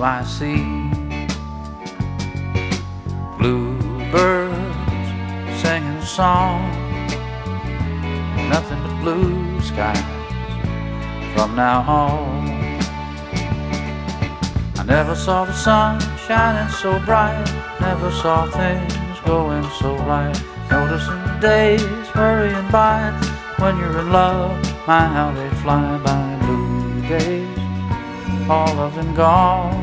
do I see? Bluebirds singing a song, nothing but blue skies from now on. I never saw the sun shining so bright, never saw things going so right. Noticing the days hurrying by, when you're in love, my how they fly by. Blue days, all of them gone.